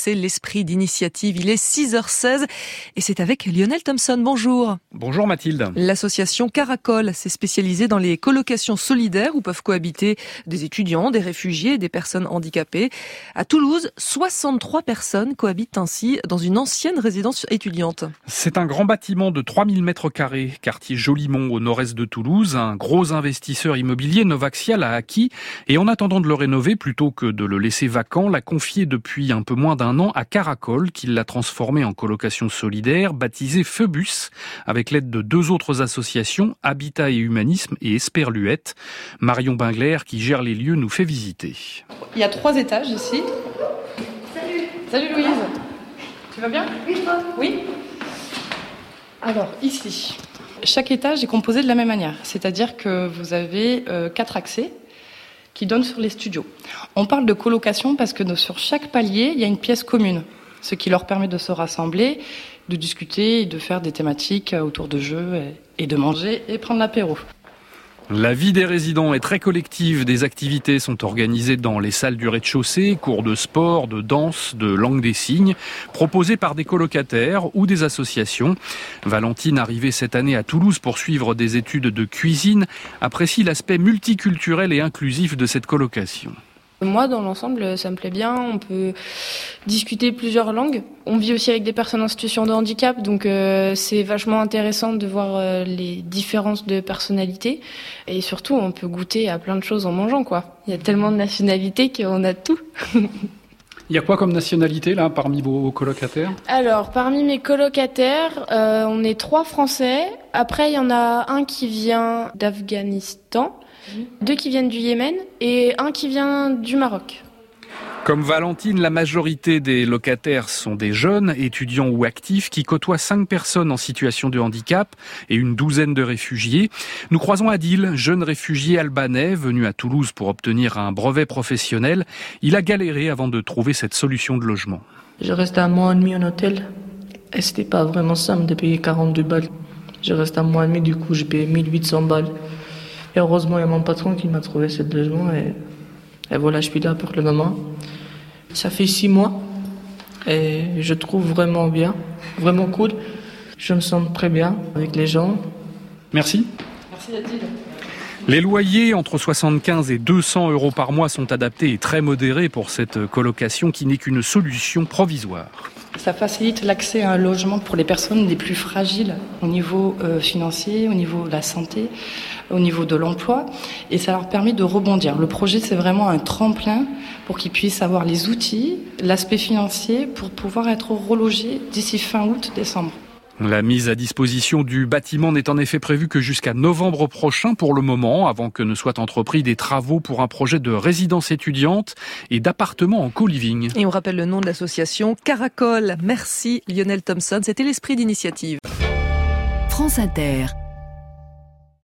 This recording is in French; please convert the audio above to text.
c'est l'esprit d'initiative. Il est 6h16 et c'est avec Lionel Thompson. Bonjour. Bonjour Mathilde. L'association Caracol s'est spécialisée dans les colocations solidaires où peuvent cohabiter des étudiants, des réfugiés et des personnes handicapées. À Toulouse, 63 personnes cohabitent ainsi dans une ancienne résidence étudiante. C'est un grand bâtiment de 3000 mètres carrés, quartier Jolimont au nord-est de Toulouse. Un gros investisseur immobilier, Novaxial, a acquis et en attendant de le rénover, plutôt que de le laisser vacant, l'a confié depuis un peu moins d'un an à Caracol, qui l'a transformé en colocation solidaire, baptisée Phoebus, avec l'aide de 2 autres associations, Habitat et Humanisme et Esperluette. Marion Bingler, qui gère les lieux, nous fait visiter. Il y a 3 étages ici. Salut Louise. Tu vas bien ? Oui. Alors, ici, chaque étage est composé de la même manière. C'est-à-dire que vous avez 4 accès qui donnent sur les studios. On parle de colocation parce que sur chaque palier, il y a une pièce commune, ce qui leur permet de se rassembler, de discuter, de faire des thématiques autour de jeux et de manger et prendre l'apéro. La vie des résidents est très collective. Des activités sont organisées dans les salles du rez-de-chaussée, cours de sport, de danse, de langue des signes, proposées par des colocataires ou des associations. Valentine, arrivée cette année à Toulouse pour suivre des études de cuisine, apprécie l'aspect multiculturel et inclusif de cette colocation. Moi, dans l'ensemble, ça me plaît bien. On peut discuter plusieurs langues. On vit aussi avec des personnes en situation de handicap, donc c'est vachement intéressant de voir les différences de personnalité. Et surtout, on peut goûter à plein de choses en mangeant, quoi. Il y a tellement de nationalités qu'on a tout. Il y a quoi comme nationalité, là, parmi vos colocataires ? Alors, parmi mes colocataires, on est 3 Français. Après, il y en a un qui vient d'Afghanistan, 2 qui viennent du Yémen et 1 qui vient du Maroc. Comme Valentine, la majorité des locataires sont des jeunes, étudiants ou actifs, qui côtoient 5 personnes en situation de handicap et une douzaine de réfugiés. Nous croisons Adil, jeune réfugié albanais, venu à Toulouse pour obtenir un brevet professionnel. Il a galéré avant de trouver cette solution de logement. Je restais 1 mois et demi en hôtel et c'était pas vraiment simple de payer 42 balles. Je restais 1 mois et demi, du coup j'ai payé 1800 balles. Et heureusement, il y a mon patron qui m'a trouvé ce logement et voilà, je suis là pour le moment. Ça fait 6 mois et je trouve vraiment bien, vraiment cool. Je me sens très bien avec les gens. Merci. Merci Adil. Les loyers entre 75 et 200 euros par mois sont adaptés et très modérés pour cette colocation qui n'est qu'une solution provisoire. Ça facilite l'accès à un logement pour les personnes les plus fragiles au niveau financier, au niveau de la santé, au niveau de l'emploi, et ça leur permet de rebondir. Le projet, c'est vraiment un tremplin pour qu'ils puissent avoir les outils, l'aspect financier pour pouvoir être relogés d'ici fin août-décembre. La mise à disposition du bâtiment n'est en effet prévue que jusqu'à novembre prochain pour le moment, avant que ne soient entrepris des travaux pour un projet de résidence étudiante et d'appartement en co-living. Et on rappelle le nom de l'association Caracol. Merci Lionel Thompson, c'était l'esprit d'initiative. France Inter.